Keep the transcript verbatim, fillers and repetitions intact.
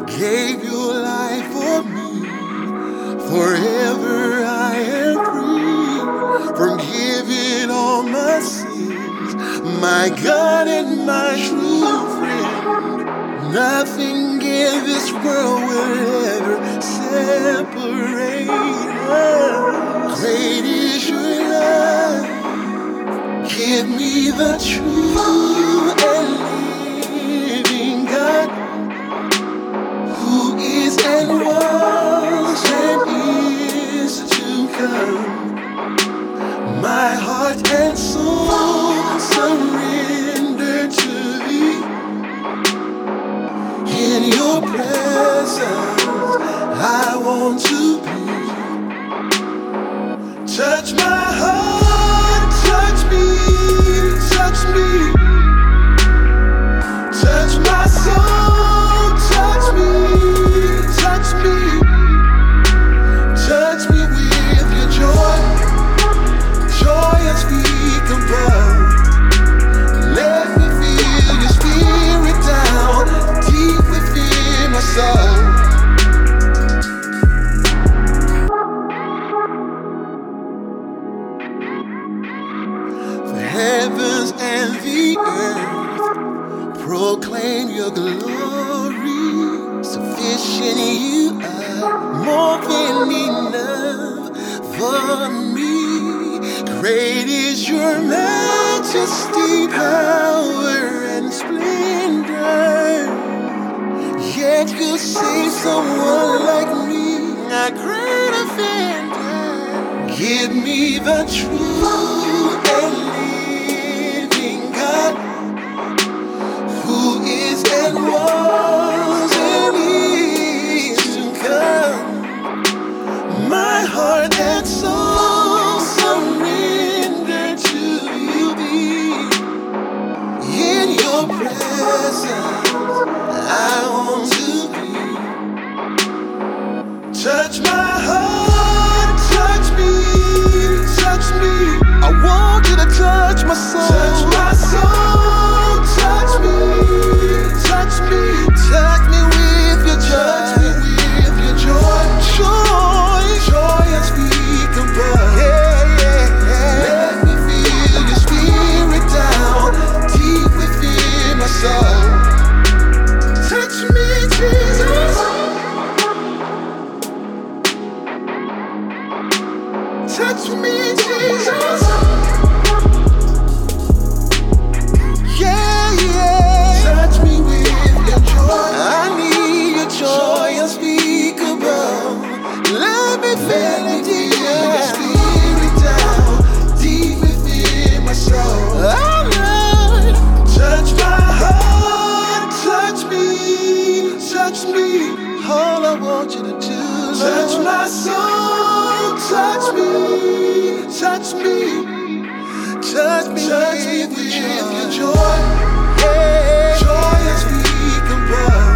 gave your life for me. Forever I am free, forgiving all my sins. My God and my true friend. Nothing in this world will ever separate us. Great is your love. Give me the true and living God, who is and was and is to come. My heart and soul surrender to thee. In your presence I want to be. Touch my heart, touch me, touch me. Touch my soul, touch me, touch me. Touch me with your joy, joy unspeakable. Let me feel your spirit down deep within my soul. The heavens and the earth proclaim your glory. Sufficient you are, more than enough for me. Great is your majesty, power and splendor. Yet you save someone like me, a great offender. Give me the true and living God, who is and was and is to come. My heart and soul surrender to you, thee. In your presence I want to be. Touch my heart, touch me, touch me. I want you to touch my soul. Touch my soul, touch me, touch me. Touch me with your joy, touch me with your joy, joy, joy unspeakable. Yeah, yeah, yeah. Let me feel your spirit down deep within my soul. Touch me, Jesus. Touch me, Jesus. Yeah, yeah. Touch me with your joy. I need your joy unspeakable. Let me feel it, your spirit down deep within my soul. Oh Lord, touch my heart, touch me, touch me. All I want you to do, Lord. Touch my soul, touch me, touch me. Touch me, touch me with your joy, yeah. Joy unspeakable.